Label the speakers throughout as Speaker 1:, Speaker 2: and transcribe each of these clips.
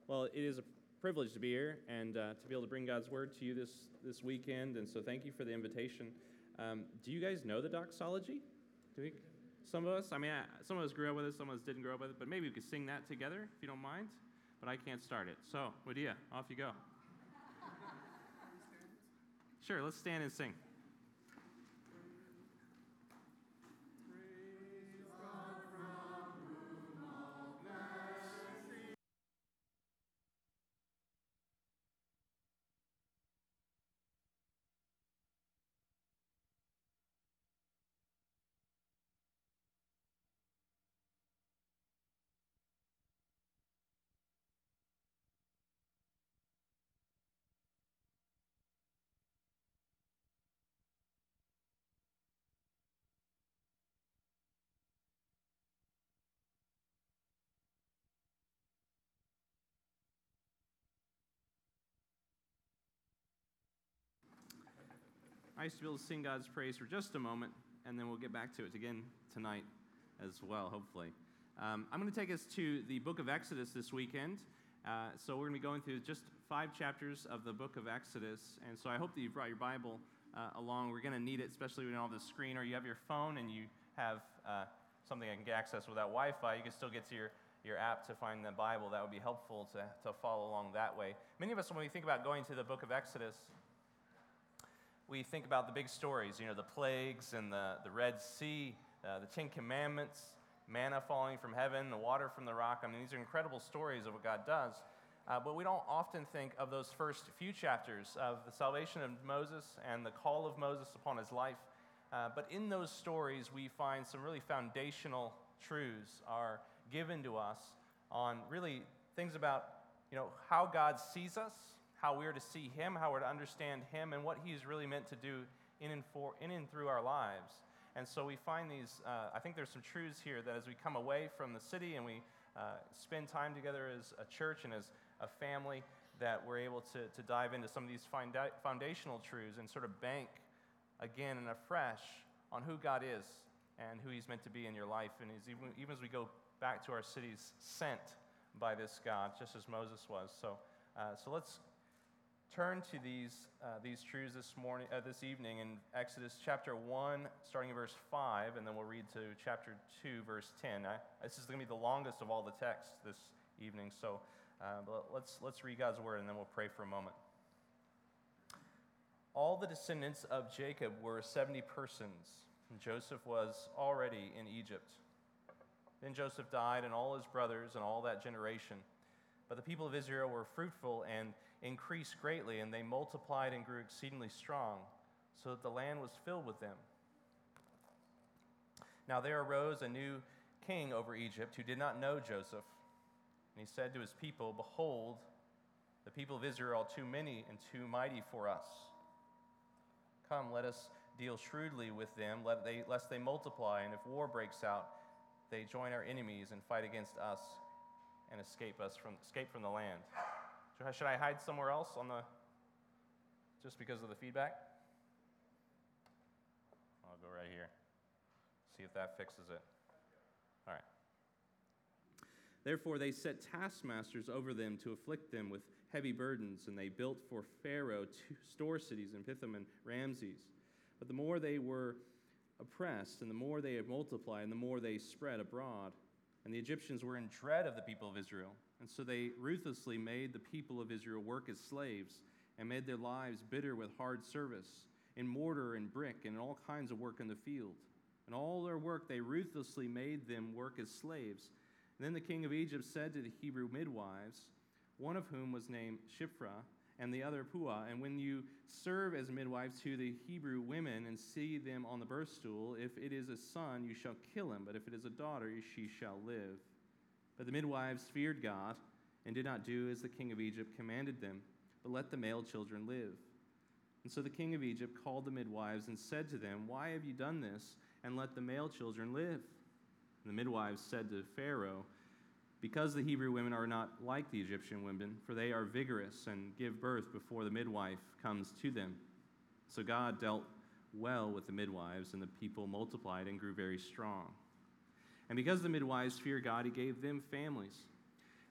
Speaker 1: Well, it is a privilege to be here and to be able to bring God's Word to you this weekend, and so thank you for the invitation. Do you guys know the doxology? Some of us? Some of us grew up with it, some of us didn't grow up with it, but maybe we could sing that together, if you don't mind. But I can't start it. So, Wadia, off you go. Sure, let's stand and sing. I used to be able to sing God's praise for just a moment, and then we'll get back to it again tonight as well, hopefully. I'm going to take us to the book of Exodus this weekend. So we're going to be going through just 5 chapters of the book of Exodus. And so I hope that you brought your Bible along. We're going to need it, especially when you don't have the screen, or you have your phone and you have something I can get access without Wi-Fi. You can still get to your app to find the Bible. That would be helpful to follow along that way. Many of us, when we think about going to the book of Exodus, we think about the big stories, the plagues and the Red Sea, the Ten Commandments, manna falling from heaven, the water from the rock. These are incredible stories of what God does. But we don't often think of those first few chapters of the salvation of Moses and the call of Moses upon his life. But in those stories, we find some really foundational truths are given to us on really things about, how God sees us, how we're to see him, how we're to understand him, and what he's really meant to do in and through our lives. And so we find these, I think there's some truths here that as we come away from the city and we spend time together as a church and as a family, that we're able to dive into some of these foundational truths and sort of bank again and afresh on who God is and who he's meant to be in your life. And even as we go back to our cities sent by this God, just as Moses was. So let's turn to these truths this evening in Exodus chapter 1, starting in verse 5, and then we'll read to chapter 2, verse 10. This is going to be the longest of all the texts this evening, so let's read God's word, and then we'll pray for a moment. All the descendants of Jacob were 70 persons, and Joseph was already in Egypt. Then Joseph died, and all his brothers, and all that generation. But the people of Israel were fruitful and increased greatly, and they multiplied and grew exceedingly strong, so that the land was filled with them. Now there arose a new king over Egypt who did not know Joseph. And he said to his people, "Behold, the people of Israel are too many and too mighty for us. Come, let us deal shrewdly with them, lest they multiply, and if war breaks out, they join our enemies and fight against us and escape from the land." Should I hide somewhere else just because of the feedback? I'll go right here. See if that fixes it. All right. Therefore they set taskmasters over them to afflict them with heavy burdens, and they built for Pharaoh 2 store cities in Pithom and Ramses. But the more they were oppressed, and the more they had multiplied, and the more they spread abroad. And the Egyptians were in dread of the people of Israel. And so they ruthlessly made the people of Israel work as slaves and made their lives bitter with hard service, in mortar and brick and in all kinds of work in the field. And all their work they ruthlessly made them work as slaves. And then the king of Egypt said to the Hebrew midwives, one of whom was named Shiphrah and the other Puah, "And when you serve as midwives to the Hebrew women and see them on the birth stool, if it is a son, you shall kill him, but if it is a daughter, she shall live." But the midwives feared God and did not do as the king of Egypt commanded them, but let the male children live. And so the king of Egypt called the midwives and said to them, "Why have you done this, and let the male children live?" And the midwives said to Pharaoh, "Because the Hebrew women are not like the Egyptian women, for they are vigorous and give birth before the midwife comes to them." So God dealt well with the midwives, and the people multiplied and grew very strong. And because the midwives feared God, he gave them families.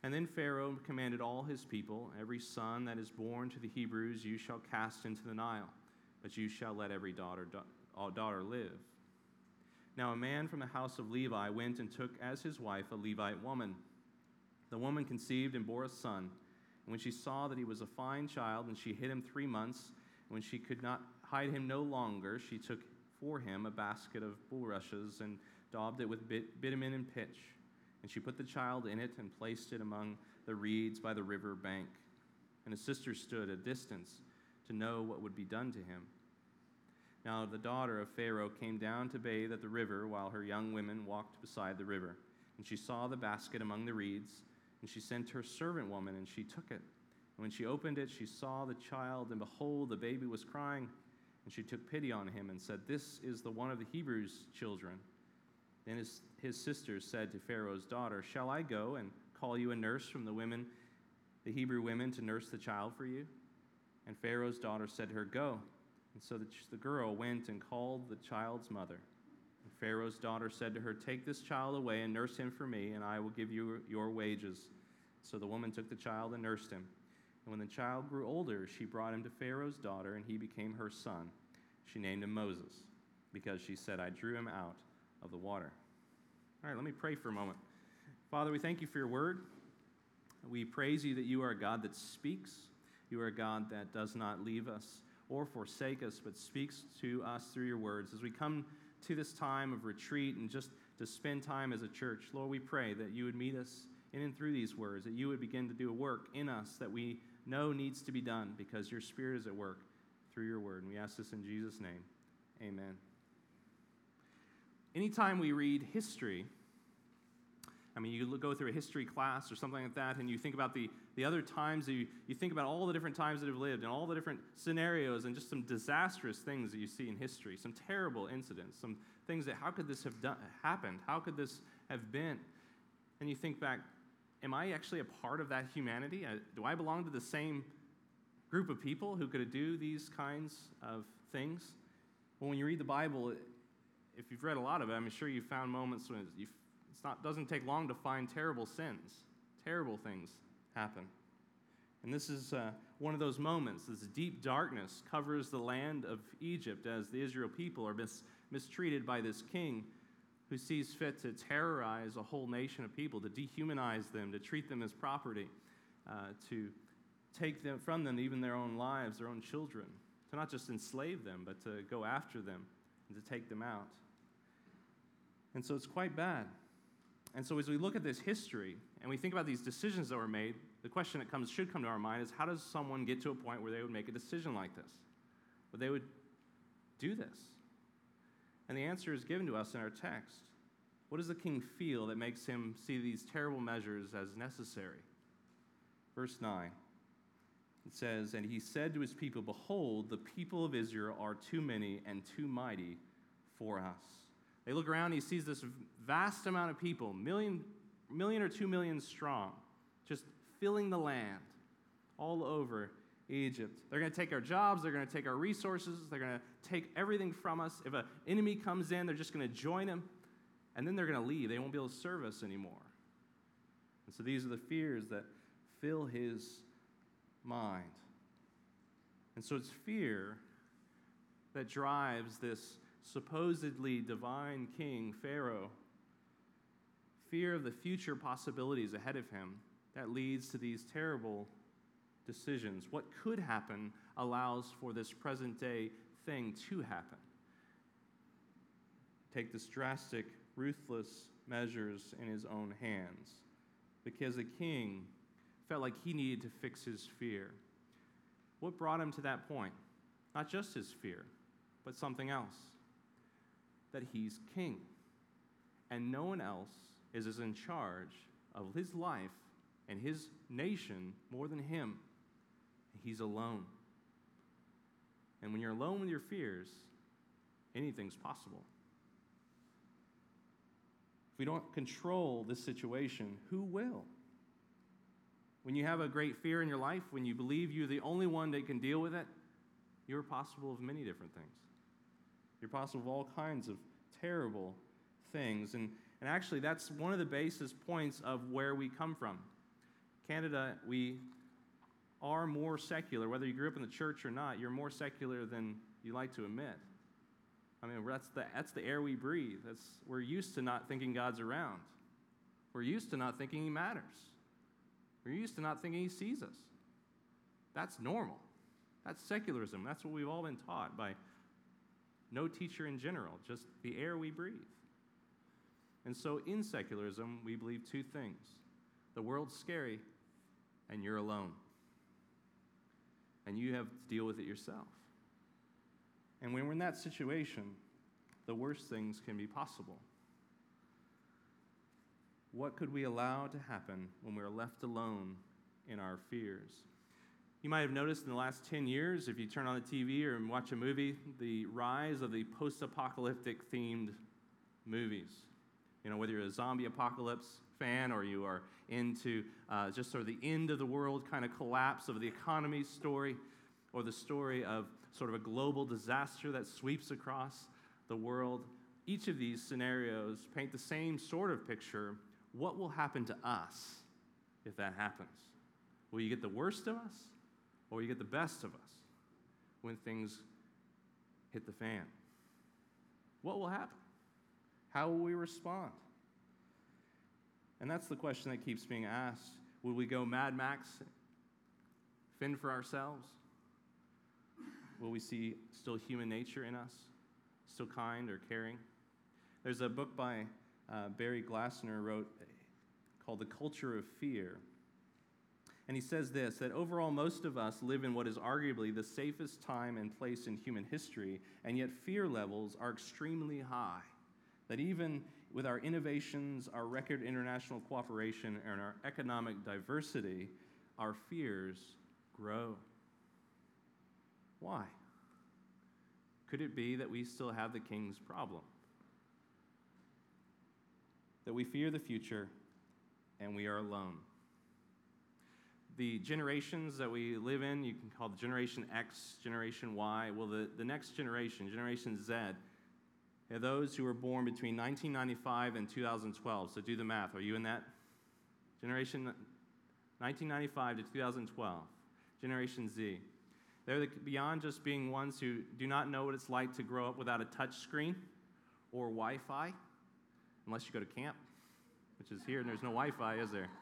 Speaker 1: And then Pharaoh commanded all his people, every son that is born to the Hebrews you shall cast into the Nile, but you shall let every daughter live. Now a man from the house of Levi went and took as his wife a Levite woman. The woman conceived and bore a son. And when she saw that he was a fine child, and she hid him 3 months, and when she could not hide him no longer, she took for him a basket of bulrushes and daubed it with bitumen and pitch. And she put the child in it and placed it among the reeds by the river bank. And his sisters stood at a distance to know what would be done to him. Now the daughter of Pharaoh came down to bathe at the river, while her young women walked beside the river. And she saw the basket among the reeds, and she sent her servant woman, and she took it. And when she opened it, she saw the child, and behold, the baby was crying. And she took pity on him and said, "This is the one of the Hebrews' children." Then his sisters said to Pharaoh's daughter, "Shall I go and call you a nurse from the Hebrew women, to nurse the child for you?" And Pharaoh's daughter said to her, "Go." And so the girl went and called the child's mother. And Pharaoh's daughter said to her, "Take this child away and nurse him for me, and I will give you your wages." So the woman took the child and nursed him. And when the child grew older, she brought him to Pharaoh's daughter, and he became her son. She named him Moses, because she said, "I drew him out of the water." All right, let me pray for a moment. Father, we thank you for your word. We praise you that you are a God that speaks. You are a God that does not leave us or forsake us, but speaks to us through your words. As we come to this time of retreat and just to spend time as a church, Lord, we pray that you would meet us in and through these words, that you would begin to do a work in us that we know needs to be done because your Spirit is at work through your word. And we ask this in Jesus' name. Amen. Anytime we read history, you go through a history class or something like that, and you think about the other times, you think about all the different times that have lived and all the different scenarios and just some disastrous things that you see in history, some terrible incidents, some things that, how could this have happened? How could this have been? And you think back, am I actually a part of that humanity? Do I belong to the same group of people who could do these kinds of things? Well, when you read the Bible, if you've read a lot of it, I'm sure you've found moments when doesn't take long to find terrible sins. Terrible things happen. And this is one of those moments. This deep darkness covers the land of Egypt as the Israel people are mistreated by this king who sees fit to terrorize a whole nation of people, to dehumanize them, to treat them as property, to take them from them even their own lives, their own children, to not just enslave them, but to go after them and to take them out. And so it's quite bad. And so as we look at this history and we think about these decisions that were made, the question that should come to our mind is, how does someone get to a point where they would make a decision like this? Where they would do this? And the answer is given to us in our text. What does the king feel that makes him see these terrible measures as necessary? Verse 9, it says, "And he said to his people, 'Behold, the people of Israel are too many and too mighty for us.'" They look around and he sees this vast amount of people, million or 2 million strong, just filling the land all over Egypt. They're going to take our jobs, they're going to take our resources, they're going to take everything from us. If an enemy comes in, they're just going to join him, and then they're going to leave. They won't be able to serve us anymore. And so these are the fears that fill his mind. And so it's fear that drives this supposedly divine king, Pharaoh. Fear of the future possibilities ahead of him that leads to these terrible decisions. What could happen allows for this present day thing to happen. Take this drastic, ruthless measures in his own hands because the king felt like he needed to fix his fear. What brought him to that point? Not just his fear, but something else. That he's king, and no one else is in charge of his life and his nation more than him. He's alone. And when you're alone with your fears, anything's possible. If we don't control this situation, who will? When you have a great fear in your life, when you believe you're the only one that can deal with it, you're possible of many different things. You're possible of all kinds of terrible things. And actually, that's one of the basis points of where we come from. Canada, we are more secular. Whether you grew up in the church or not, you're more secular than you like to admit. I mean, that's the air we breathe. We're used to not thinking God's around. We're used to not thinking He matters. We're used to not thinking He sees us. That's normal. That's secularism. That's what we've all been taught by no teacher in general, just the air we breathe. And so in secularism, we believe two things. The world's scary, and you're alone. And you have to deal with it yourself. And when we're in that situation, the worst things can be possible. What could we allow to happen when we're left alone in our fears? You might have noticed in the last 10 years, if you turn on the TV or watch a movie, the rise of the post-apocalyptic themed movies. You know, whether you're a zombie apocalypse fan or you are into just sort of the end of the world kind of collapse of the economy story, or the story of sort of a global disaster that sweeps across the world, each of these scenarios paint the same sort of picture. What will happen to us if that happens? Will you get the worst of us, or will you get the best of us when things hit the fan? What will happen? How will we respond? And that's the question that keeps being asked. Will we go Mad Max, fend for ourselves? Will we see still human nature in us, still kind or caring? There's a book by Barry Glassner wrote called The Culture of Fear. And he says this, that overall most of us live in what is arguably the safest time and place in human history, and yet fear levels are extremely high. That even with our innovations, our record international cooperation, and our economic diversity, our fears grow. Why? Could it be that we still have the king's problem? That we fear the future and we are alone. The generations that we live in, you can call the Generation X, Generation Y. Well, the next generation, Generation Z, are those who were born between 1995 and 2012. So do the math. Are you in that? Generation 1995 to 2012. Generation Z. They're beyond just being ones who do not know what it's like to grow up without a touch screen or Wi-Fi, unless you go to camp, which is here, and there's no Wi-Fi, is there?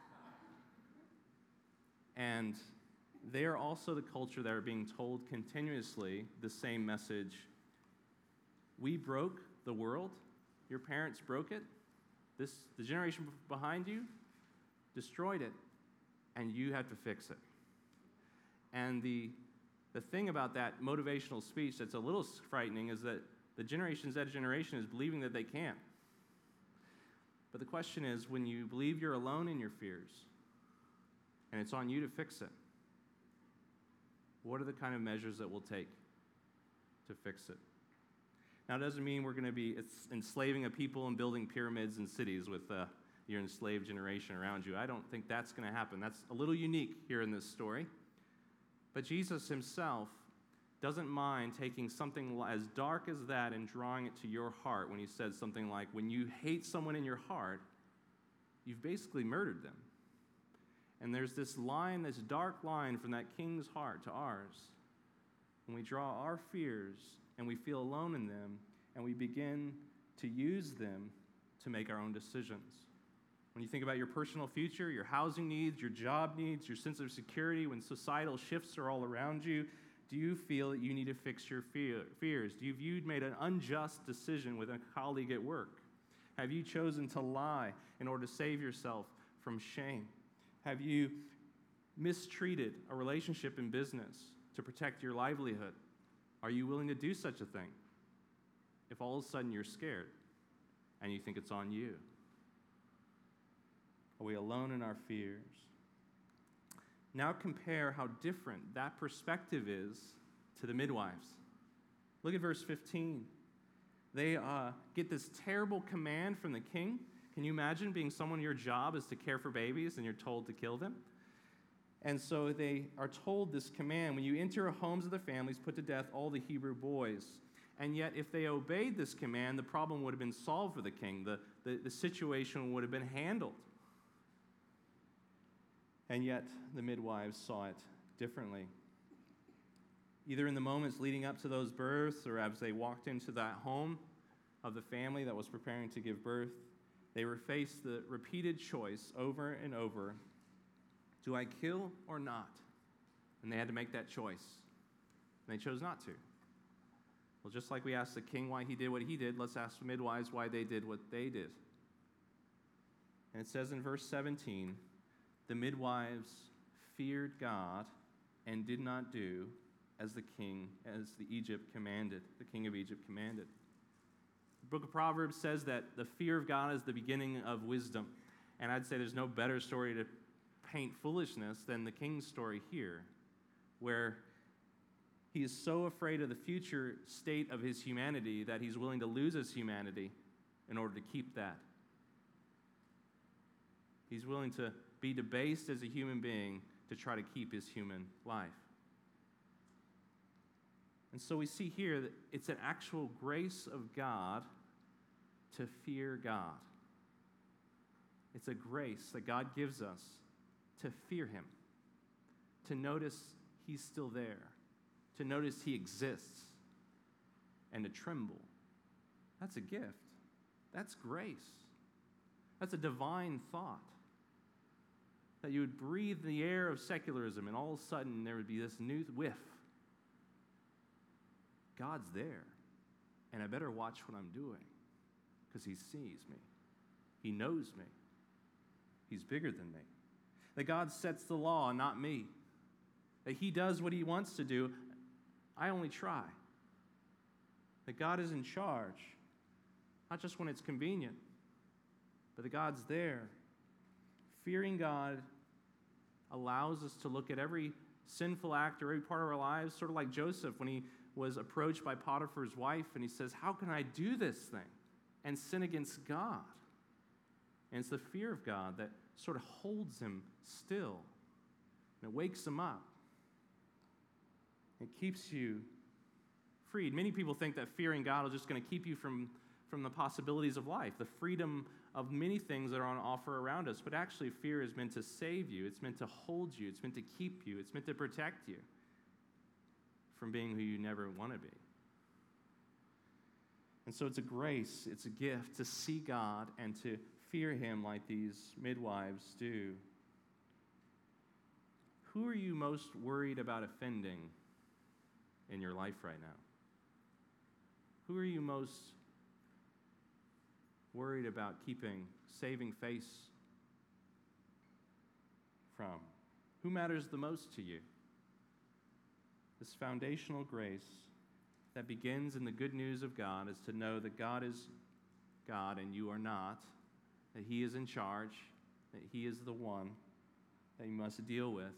Speaker 1: And they are also the culture that are being told continuously the same message. We broke the world. Your parents broke it. The generation behind you destroyed it, and you have to fix it. And the thing about that motivational speech that's a little frightening is that the Generation Z generation is believing that they can't. But the question is, when you believe you're alone in your fears, and it's on you to fix it, what are the kind of measures that we'll take to fix it? Now, it doesn't mean we're going to be enslaving a people and building pyramids and cities with your enslaved generation around you. I don't think that's going to happen. That's a little unique here in this story. But Jesus himself doesn't mind taking something as dark as that and drawing it to your heart when he says something like, when you hate someone in your heart, you've basically murdered them. And there's this line, this dark line from that king's heart to ours. When we draw our fears and we feel alone in them, and we begin to use them to make our own decisions. When you think about your personal future, your housing needs, your job needs, your sense of security, when societal shifts are all around you, do you feel that you need to fix your fears? Do you made an unjust decision with a colleague at work? Have you chosen to lie in order to save yourself from shame? Have you mistreated a relationship in business to protect your livelihood? Are you willing to do such a thing if all of a sudden you're scared and you think it's on you? Are we alone in our fears? Now compare how different that perspective is to the midwives. Look at verse 15. They get this terrible command from the king. Can you imagine being someone your job is to care for babies and you're told to kill them? And so they are told this command, when you enter homes of the families, put to death all the Hebrew boys. And yet if they obeyed this command, the problem would have been solved for the king. The situation would have been handled. And yet the midwives saw it differently. Either in the moments leading up to those births or as they walked into that home of the family that was preparing to give birth, they were faced the repeated choice over and over, do I kill or not? And they had to make that choice. And they chose not to. Well, just like we asked the king why he did what he did, let's ask the midwives why they did what they did. And it says in verse 17, the midwives feared God and did not do as the king of Egypt commanded. The book of Proverbs says that the fear of God is the beginning of wisdom. And I'd say there's no better story to paint foolishness than the king's story here, where he is so afraid of the future state of his humanity that he's willing to lose his humanity in order to keep that. He's willing to be debased as a human being to try to keep his human life. And so we see here that it's an actual grace of God to fear God. It's a grace that God gives us to fear him, to notice he's still there, to notice he exists, and to tremble. That's a gift. That's grace. That's a divine thought. That you would breathe the air of secularism, and all of a sudden there would be this new whiff. God's there, and I better watch what I'm doing, because he sees me. He knows me. He's bigger than me. That God sets the law, not me. That he does what he wants to do. I only try. That God is in charge, not just when it's convenient, but that God's there. Fearing God allows us to look at every sinful act or every part of our lives, sort of like Joseph when he was approached by Potiphar's wife, and he says, how can I do this thing and sin against God? And it's the fear of God that sort of holds him still, and it wakes him up. It keeps you freed. Many people think that fearing God is just going to keep you from the possibilities of life, the freedom of many things that are on offer around us. But actually, fear is meant to save you. It's meant to hold you. It's meant to keep you. It's meant to protect you from being who you never want to be. And so it's a grace, it's a gift to see God and to fear him like these midwives do. Who are you most worried about offending in your life right now? Who are you most worried about saving face from? Who matters the most to you? This foundational grace that begins in the good news of God is to know that God is God and you are not, that he is in charge, that he is the one that you must deal with.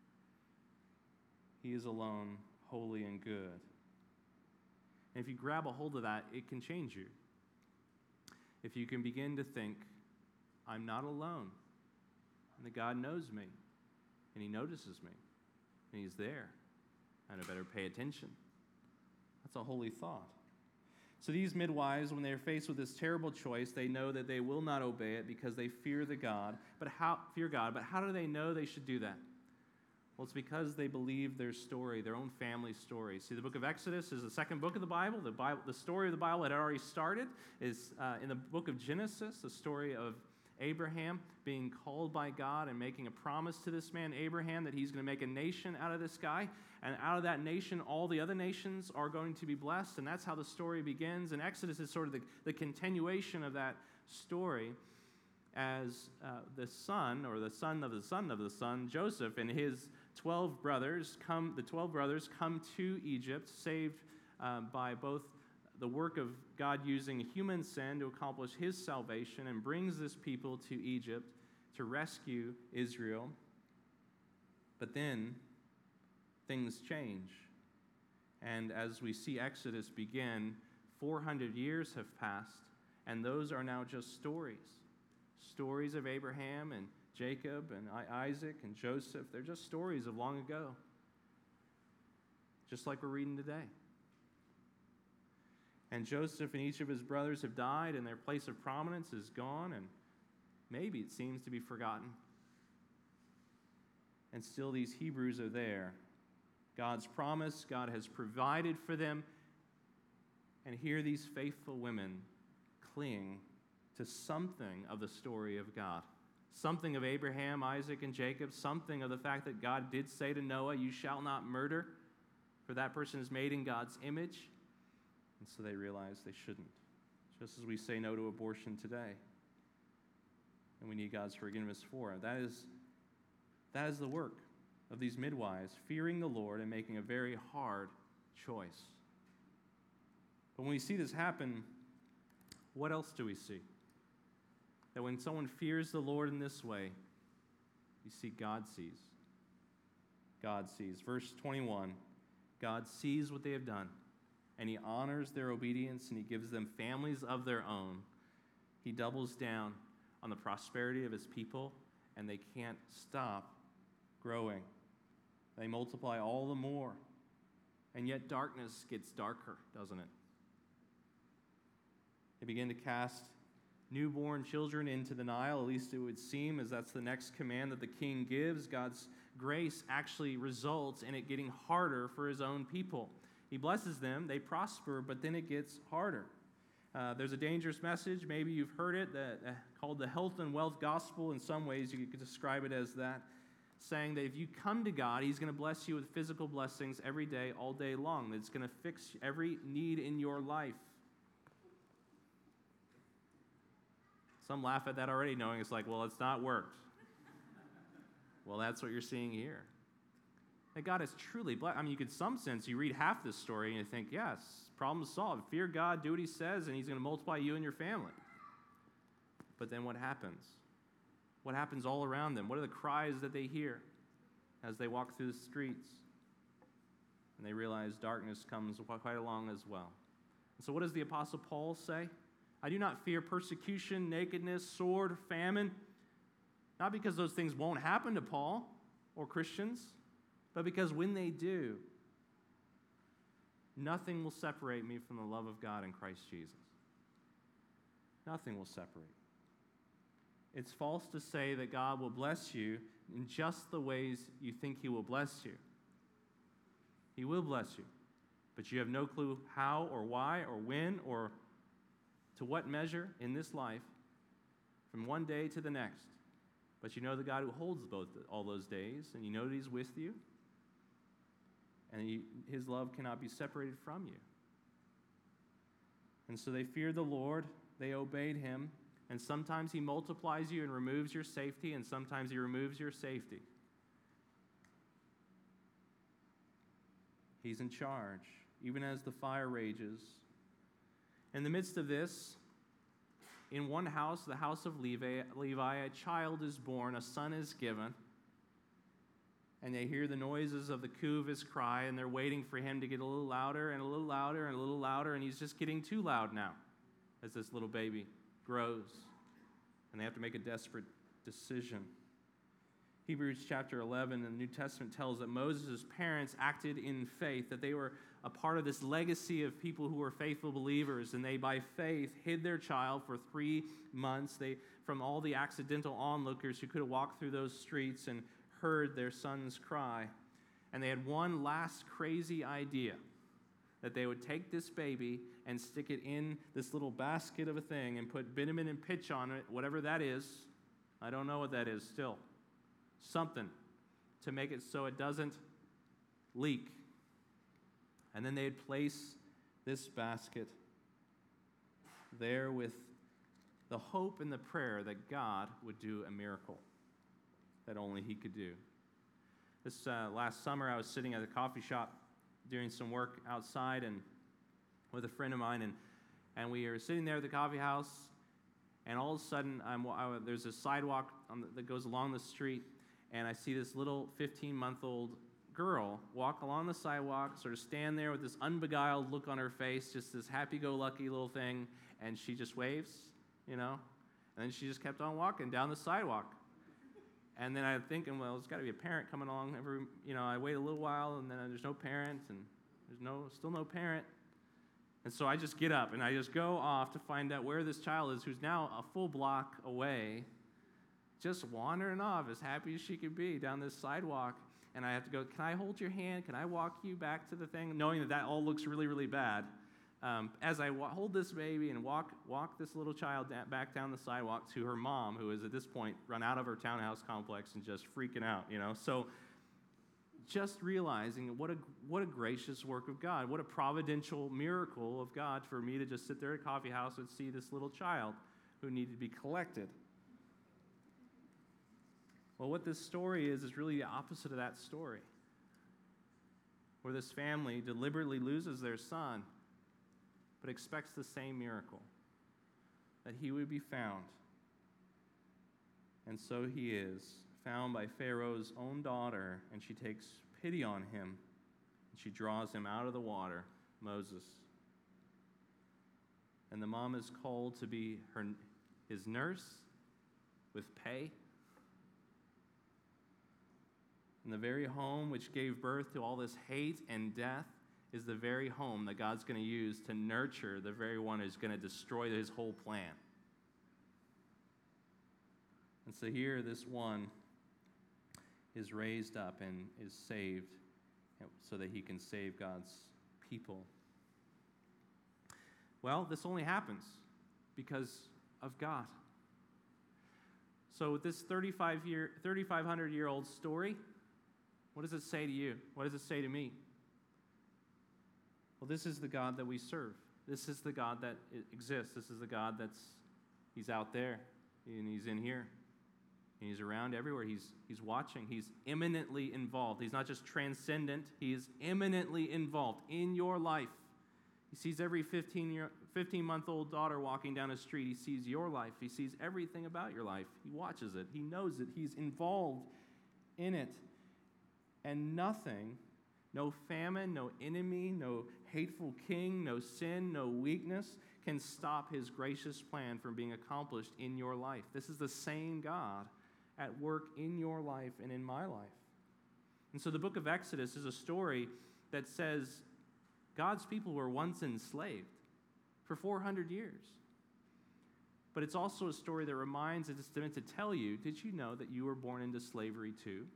Speaker 1: He is alone, holy and good. And if you grab a hold of that, it can change you. If you can begin to think, I'm not alone, and that God knows me, and he notices me, and he's there, and I better pay attention. That's a holy thought. So these midwives, when they're faced with this terrible choice, they know that they will not obey it because they fear God. But how do they know they should do that? Well, it's because they believe their story, their own family story. See, the book of Exodus is the second book of the Bible. The story of the Bible had already started. Is in the book of Genesis, the story of Abraham being called by God and making a promise to this man, Abraham, that he's going to make a nation out of this guy. And out of that nation, all the other nations are going to be blessed. And that's how the story begins. And Exodus is sort of the continuation of that story as the son of the son, Joseph, and his 12 brothers come to Egypt, saved by both the work of God using human sin to accomplish his salvation, and brings this people to Egypt to rescue Israel. But then things change. And as we see Exodus begin, 400 years have passed, and those are now just stories. Stories of Abraham and Jacob and Isaac and Joseph. They're just stories of long ago, just like we're reading today. And Joseph and each of his brothers have died, and their place of prominence is gone, and maybe it seems to be forgotten. and still these Hebrews are there. God's promise, God has provided for them, and here these faithful women cling to something of the story of God. Something of Abraham, Isaac, and Jacob, something of the fact that God did say to Noah, "You shall not murder," for that person is made in God's image. And so they realize they shouldn't. Just as we say no to abortion today. And we need God's forgiveness for it. That is the work of these midwives, fearing the Lord and making a very hard choice. But when we see this happen, what else do we see? That when someone fears the Lord in this way, you see God sees. God sees. Verse 21, God sees what they have done, and he honors their obedience, and he gives them families of their own. He doubles down on the prosperity of his people, and they can't stop growing. They multiply all the more, and yet darkness gets darker, doesn't it? They begin to cast newborn children into the Nile, at least it would seem, as that's the next command that the king gives. God's grace actually results in it getting harder for his own people. He blesses them, they prosper, but then it gets harder. There's a dangerous message, maybe you've heard it, called the health and wealth gospel. In some ways, you could describe it as that, saying that if you come to God, he's going to bless you with physical blessings every day, all day long. That it's going to fix every need in your life. Some laugh at that already, knowing it's like, well, it's not worked. Well, that's what you're seeing here. That God is truly blessed. I mean, you could, in some sense, you read half this story and you think, yes, problem solved. Fear God, do what he says, and he's going to multiply you and your family. But then what happens? What happens all around them? What are the cries that they hear as they walk through the streets? And they realize darkness comes quite along as well. And so what does the Apostle Paul say? I do not fear persecution, nakedness, sword, famine. Not because those things won't happen to Paul or Christians, but because when they do, nothing will separate me from the love of God in Christ Jesus. Nothing will separate. It's false to say that God will bless you in just the ways you think he will bless you. He will bless you, but you have no clue how or why or when or to what measure in this life from one day to the next. But you know the God who holds all those days, and you know that he's with you, and his love cannot be separated from you. And so they feared the Lord, they obeyed him, and sometimes he multiplies you and removes your safety, and sometimes he removes your safety. He's in charge, even as the fire rages. In the midst of this, in one house, the house of Levi, a child is born, a son is given, and they hear the noises of the coo of his cry, and they're waiting for him to get a little louder and a little louder and a little louder, and he's just getting too loud now as this little baby grows, and they have to make a desperate decision. Hebrews chapter 11 in the New Testament tells that Moses' parents acted in faith, that they were a part of this legacy of people who were faithful believers, and they, by faith, hid their child for 3 months from all the accidental onlookers who could have walked through those streets and heard their son's cry. And they had one last crazy idea, that they would take this baby and stick it in this little basket of a thing and put bitumen and pitch on it, whatever that is. I don't know what that is still. Something to make it so it doesn't leak. And then they'd place this basket there with the hope and the prayer that God would do a miracle that only he could do. This last summer, I was sitting at a coffee shop doing some work outside and with a friend of mine, and we were sitting there at the coffee house, and all of a sudden, there's a sidewalk that goes along the street, and I see this little 15-month-old girl walk along the sidewalk, sort of stand there with this unbeguiled look on her face, just this happy-go-lucky little thing, and she just waves, and then she just kept on walking down the sidewalk. And then I'm thinking, well, there's got to be a parent coming along. I wait a little while, and then there's no parent, and there's still no parent. And so I just get up, and I just go off to find out where this child is, who's now a full block away. just wandering off as happy as she could be down this sidewalk. And I have to go, can I hold your hand? Can I walk you back to the thing? Knowing that all looks really, really bad. As I hold this baby and walk this little child back down the sidewalk to her mom, who is at this point run out of her townhouse complex and just freaking out, So just realizing what a gracious work of God, what a providential miracle of God for me to just sit there at a coffee house and see this little child who needed to be collected. Well, what this story is really the opposite of that story, where this family deliberately loses their son, but expects the same miracle, that he would be found. And so he is found by Pharaoh's own daughter, and she takes pity on him, and she draws him out of the water, Moses. And the mom is called to be his nurse with pay. And the very home which gave birth to all this hate and death is the very home that God's going to use to nurture the very one who's going to destroy his whole plan. And so here, this one is raised up and is saved so that he can save God's people. Well, this only happens because of God. So this 3,500-year-old story, what does it say to you? What does it say to me? Well, this is the God that we serve. This is the God that exists. This is the God he's out there, and he's in here, and he's around everywhere. He's watching. He's imminently involved. He's not just transcendent. He is imminently involved in your life. He sees every 15-month-old daughter walking down a street. He sees your life. He sees everything about your life. He watches it. He knows it. He's involved in it. And nothing, no famine, no enemy, no hateful king, no sin, no weakness can stop his gracious plan from being accomplished in your life. This is the same God at work in your life and in my life. And so the book of Exodus is a story that says God's people were once enslaved for 400 years. But it's also a story that reminds us, it's meant to tell you, did you know that you were born into slavery too?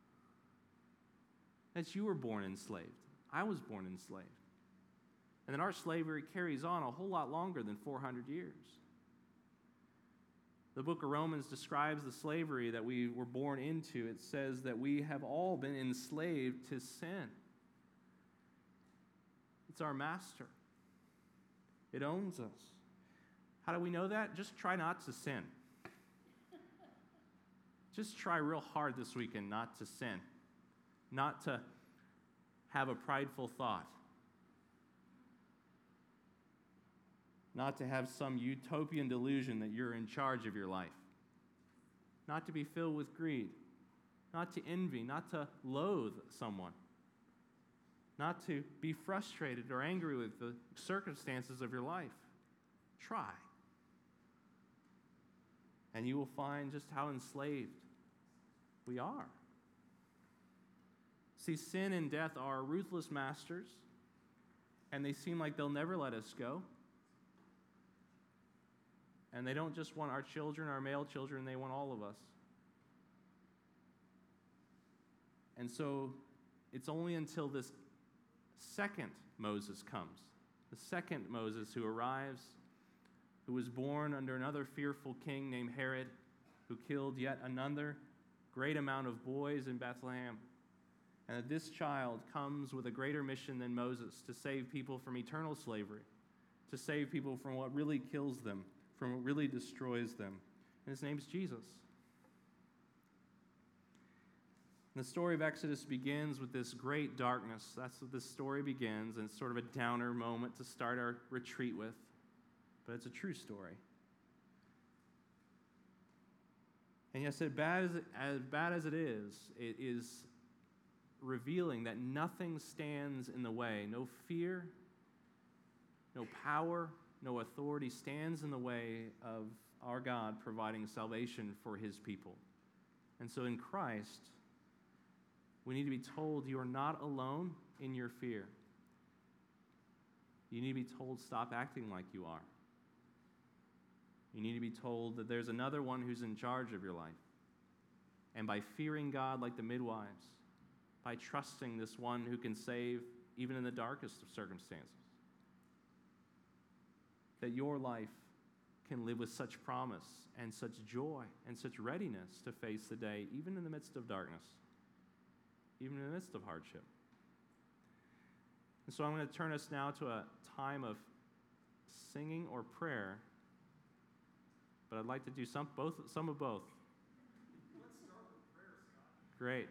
Speaker 1: That you were born enslaved. I was born enslaved. And then our slavery carries on a whole lot longer than 400 years. The book of Romans describes the slavery that we were born into. It says that we have all been enslaved to sin. It's our master. It owns us. How do we know that? Just try not to sin. Just try real hard this weekend not to sin. Not to have a prideful thought. Not to have some utopian delusion that you're in charge of your life. Not to be filled with greed. Not to envy. Not to loathe someone. Not to be frustrated or angry with the circumstances of your life. Try. And you will find just how enslaved we are. See, sin and death are ruthless masters, and they seem like they'll never let us go. And they don't just want our children, our male children, they want all of us. And so it's only until this second Moses comes, the second Moses who arrives, who was born under another fearful king named Herod, who killed yet another great amount of boys in Bethlehem. And that this child comes with a greater mission than Moses, to save people from eternal slavery, to save people from what really kills them, from what really destroys them. And his name's Jesus. And the story of Exodus begins with this great darkness. That's what this story begins, and it's sort of a downer moment to start our retreat with. But it's a true story. And yes, as bad as it is revealing that nothing stands in the way. No fear, no power, no authority stands in the way of our God providing salvation for his people. And so in Christ, we need to be told you are not alone in your fear. You need to be told stop acting like you are. You need to be told that there's another one who's in charge of your life. and by fearing God like the midwives, by trusting this one who can save even in the darkest of circumstances. That your life can live with such promise and such joy and such readiness to face the day, even in the midst of darkness, even in the midst of hardship. And so I'm going to turn us now to a time of singing or prayer, but I'd like to do some of both.
Speaker 2: Let's start with prayer, Scott.
Speaker 1: Great.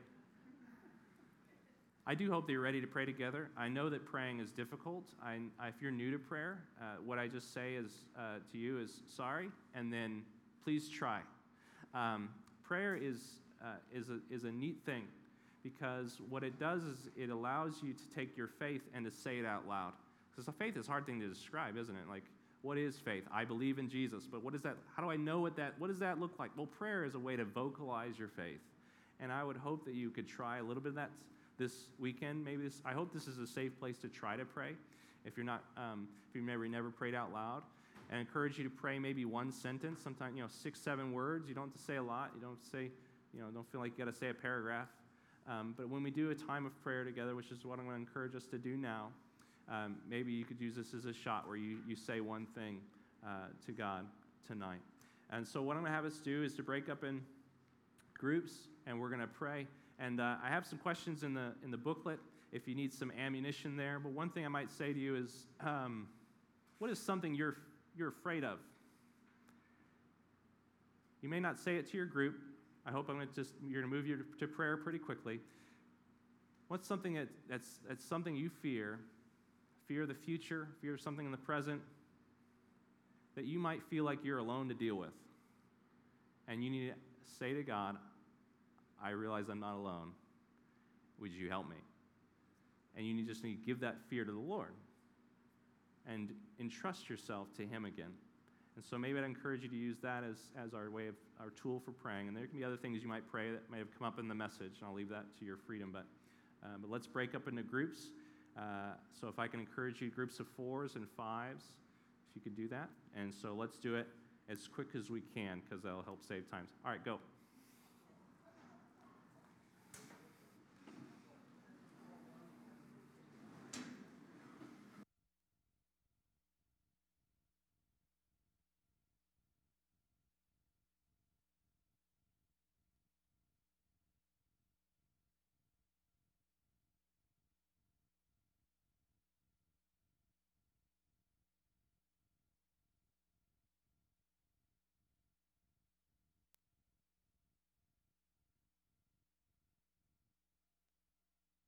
Speaker 1: I do hope that you're ready to pray together. I know that praying is difficult. If you're new to prayer, what I just say is to you is sorry, and then please try. Prayer is a neat thing, because what it does is it allows you to take your faith and to say it out loud. Because faith is a hard thing to describe, isn't it? Like, what is faith? I believe in Jesus, but what is that? How do I know what does that look like? Well, prayer is a way to vocalize your faith. And I would hope that you could try a little bit of that this weekend. I hope this is a safe place to try to pray. If you're not, if you've never prayed out loud, and I encourage you to pray maybe one sentence. Sometimes 6, 7 words. You don't have to say a lot. You don't have to say, don't feel like you got to say a paragraph. But when we do a time of prayer together, which is what I'm going to encourage us to do now, maybe you could use this as a shot where you say one thing to God tonight. And so what I'm going to have us do is to break up in groups, and we're going to pray. And I have some questions in the booklet if you need some ammunition there. But one thing I might say to you is, what is something you're afraid of? You may not say it to your group. I hope you're going to move you to prayer pretty quickly. What's something that's something you fear? Fear of the future, fear of something in the present, that you might feel like you're alone to deal with. And you need to say to God, I realize I'm not alone. Would you help me? And you just need to give that fear to the Lord and entrust yourself to Him again. And so maybe I'd encourage you to use that as our tool for praying. And there can be other things you might pray that may have come up in the message, and I'll leave that to your freedom. But let's break up into groups. So if I can encourage you, groups of 4s and 5s, if you could do that. And so let's do it as quick as we can, because that'll help save time. All right, go.